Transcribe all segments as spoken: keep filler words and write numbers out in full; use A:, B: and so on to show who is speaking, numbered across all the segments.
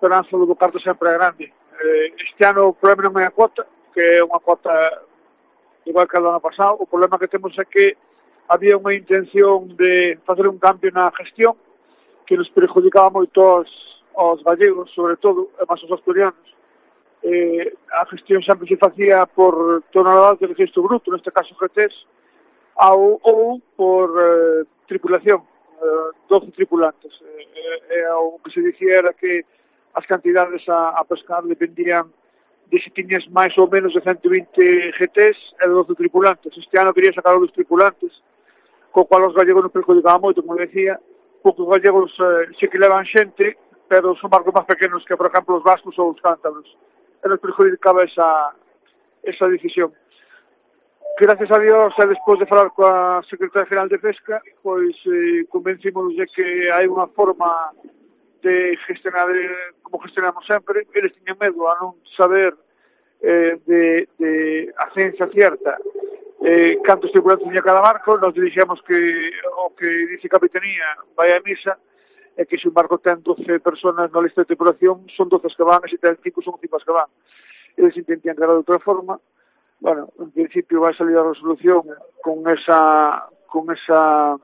A: esperanza do Bocardo sempre é grande. Eh, este ano o problema non é a cuota, que é unha cuota igual que a do ano pasado. O problema que temos é que había unha intención de facer un cambio na gestión que nos perjudicaba moito aos, aos gallegos, sobre todo, e máis aos asturianos. Eh, a gestión sempre se facía por toneladas de registro bruto, neste caso G Ts, ou, ou por eh, tripulación, eh, doce tripulantes. Eh, eh, o que se dicía era que as cantidades a, a pescar dependían de se tiñas máis ou menos de ciento vinte G Ts e de doce tripulantes. Este ano quería sacar os tripulantes, co cual os gallegos nos perjudicaba moito, como decía. Poucos gallegos eh, se que levan xente, pero son barcos máis pequenos que, por exemplo, os vascos ou os cántabros. E nos perjudicaba esa, esa decisión. Gracias a Dios, e despois de falar coa Secretaria General de Pesca, pois eh, convencímonos de que hai unha forma de gestionar como gestionamos sempre. Eles tiñan medo a non saber eh, de, de a ciencia cierta eh, cantos tripulantes tiña cada barco. Nos dirixemos que o que dice a Capitanía vai a misa, é que se un barco ten doce personas na lista de tripulación, son doce as que van, e se ten cinco son cinco as que van. Eles intentan crear de outra forma. Bueno, en principio vai salir a resolución con esa con esa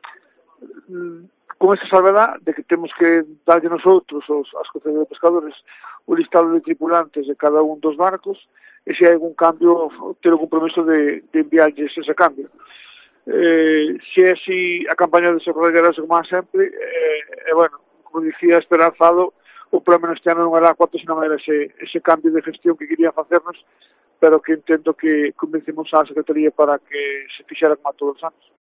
A: con esa salvedad de que temos que darlle nosotros os, as concesiones de pescadores o listado de tripulantes de cada un dos barcos, e se hai algún cambio ter o compromiso de, de enviarlles ese cambio. Eh, se é así, a campaña desarrollará como sempre, e eh, bueno, como dicía esperanzado, o problema neste ano non era a cuota, senón era ese, ese cambio de gestión que querían facernos, pero que entendo que convencemos a Secretaría para que se fixera como a todos os anos.